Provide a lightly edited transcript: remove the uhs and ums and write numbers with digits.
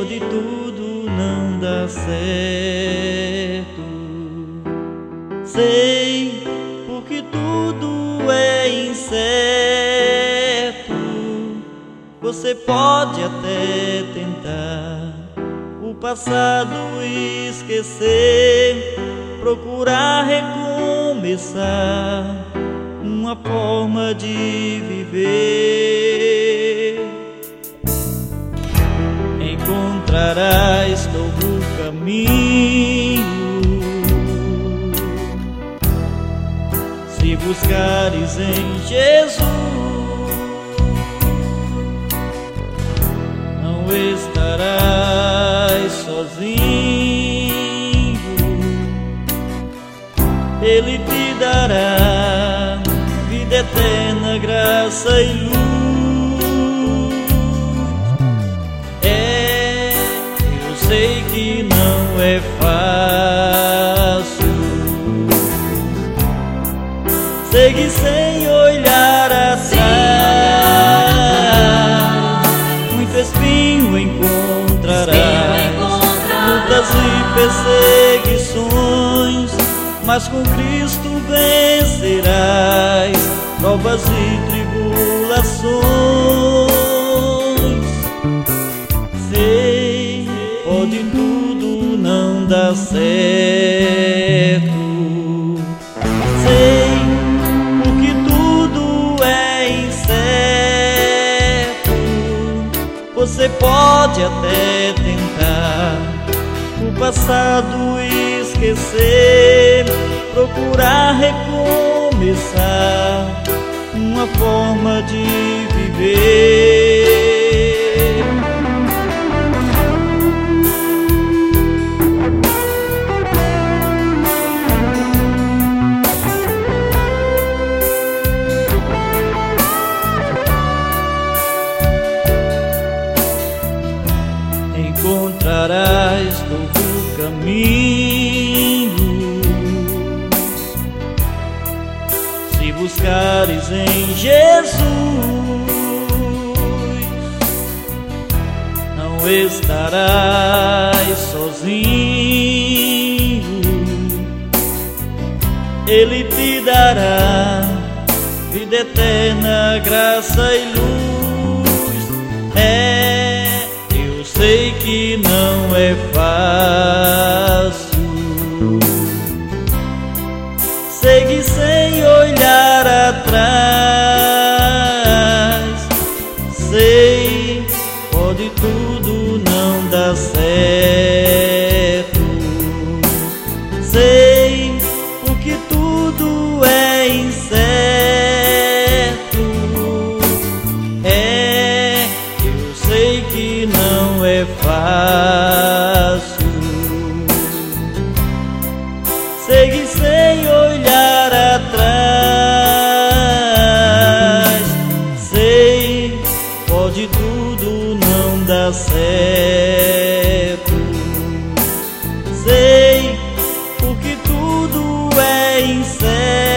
pode tudo não dar certo. Sei, porque tudo é incerto. Você pode até tentar o passado esquecer, procurar recomeçar uma forma de viver. Encontrarás novo caminho se buscares em Jesus. Não estarás sozinho, Ele te dará vida eterna, graça e luz. Eu sei que não é fácil seguir sem olhar atrás. Muito espinho encontrarás, lutas e perseguições, mas com Cristo vencerás provas e tribulações. Sei, pode tudo não dar certo. Sei, porque tudo é incerto. Você pode até tentar o passado esquecer, procurar recomeçar uma forma de viver. Encontrarás novo caminho se buscares em Jesus. Não estarás sozinho, Ele te dará vida eterna, graça e luz. Eu sei que não é fácil seguir sem olhar atrás. Sei, pode tudo não dar certo. Sei, porque tudo é incerto. Eu sei que não é fácil seguir sem olhar atrás. Sei, pode tudo não dar certo. Sei, porque tudo é incerto.